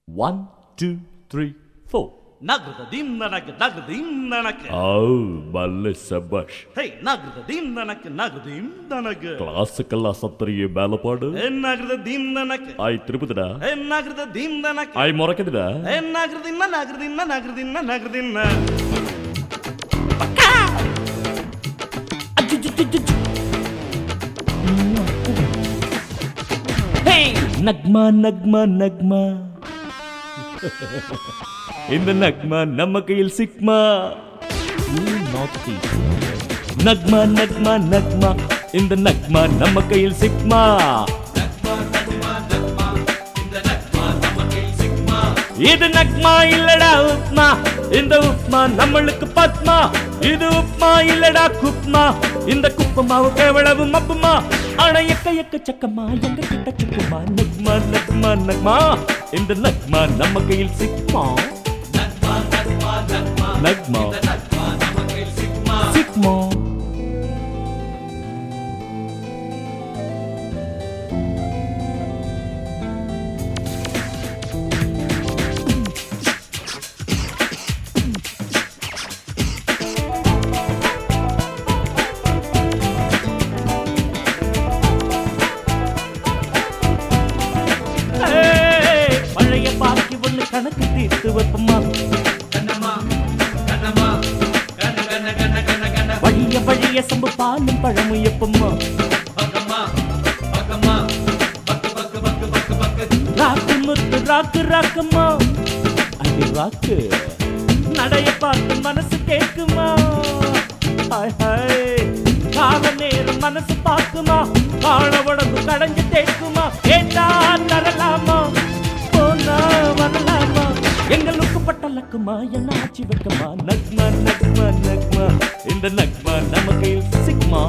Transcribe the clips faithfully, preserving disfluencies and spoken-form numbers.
One, two, three, four. Nagrada dim nanak, nagrada dim nanak. Oh, balle sabash. Hey, nagrada dim nanak, nagrada dim nanak. Classical asattriye balapadu. Hey, nagrada dim nanak. Ay tirupudada. Hey, nagrada dim nanak. Ay morakadada. Hey, nagrada dim nagrada dim nagrada dim nagrada dim. Hey, nagma, nagma, nagma. இந்த நக்மா நம்ம கையில் sigma. Nagma Nagma Nagma இந்த நக்மா நம்ம கையில் sigma. இது நக்மா இல்லடா உப்மா, இந்த உப்மா நம்மளுக்கு பத்மா. இது உப்மா இல்லடா குப்மா, இந்த குப்பமாவு கேவளவு மப்புமா. ஆனா எக்க எக்க சக்கமா எங்க கிட்ட சிக்குமா. நக்மா நக்மா நக்மா இந்த நக்மா நம்ம கையில் சிக்மா. நக்மா சிக்மா. பழைய பாக்கி ஒண்ணு கணக்கு தீர்த்து வைப்பமா. வழிய வழிய சம்பு பாலும் பழமும் எப்பமா. ராக்கு முத்து ராக்கு ராக்கம்மா, அது ராக்கு நடைய பார்த்து மனசு கேக்குமா. ஹாய் ஹாய் கால நேரம் மனசு பார்க்குமா. கால உடம்பு கடைஞ்சு தேக்குமா. கேட்டா தரலாமா, போனா வரலாமா. எங்களுக்கு பட்டலக்குமா என்ன ஆட்சி வைக்கமா. நக்மா நக்மா நக்மா இந்த நக்மா நம்ம கையில் சிக்மா.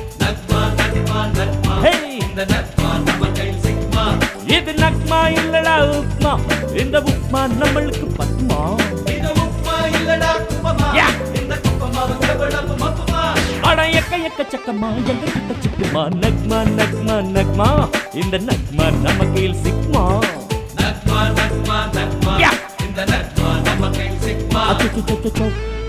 இது நக்மா இல்லடா உப்மா, இந்த உப்மா நம்மளுக்கு பத்மா. அட எக்க எக்க சக்கமா எங்க கிட்ட சிக்குமா. நக்மா நக்மா நக்மா இந்த நக்மா நம்ம கையில் சிக்மா. அச்சோ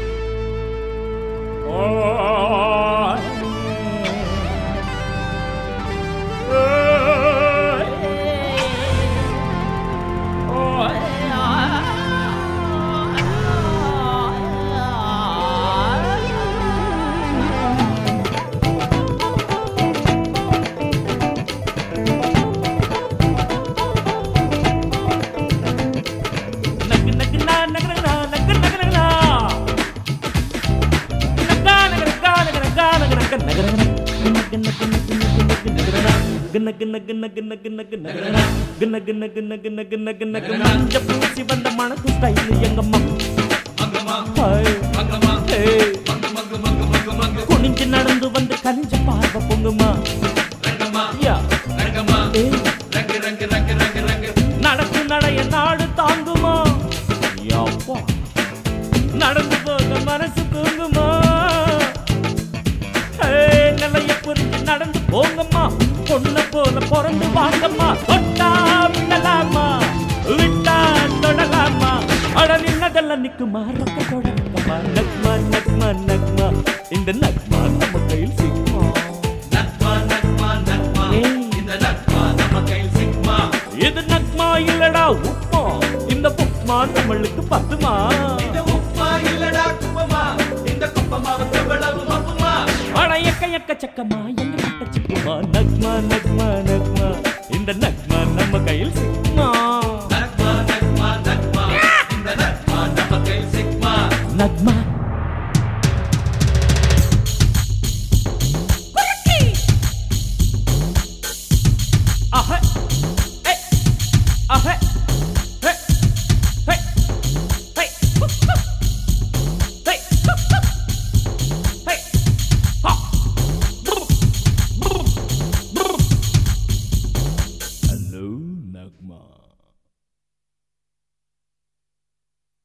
பூசி வந்த மனக்கு ஸ்டைல் எங்கம்மா. குனிஞ்சு நடந்து வந்து கனிஞ்ச பார்வை பொங்குமா. நடக்கு நடைய நாடு தாங்குமா. நடந்து போக மனசு தூங்குமா. நிலைய புரிஞ்சு நடந்து போங்கம்மா. பொண்ணு போல பிறந்து வாங்கம்மா. தொட்டா விடலாமா, விட்டா தொடலாமா. அட நின்னதெல்லாம் நிக்குமா, ரொக்க தொடக்கமா. நக்மா நக்மா நக்மா இந்த நக்மா நம்ம கையில் சிக்மா. இது நக்மா இல்லடா உப்மா, இந்த உப்மா நம்மளுக்கு பத்துமா. அட எக்க எக்க சக்கமா எங்க கிட்ட சிக்குமா. நக்மா நக்மா நக்மா இந்த நக்மா நம்ம கையில் சிக்மா.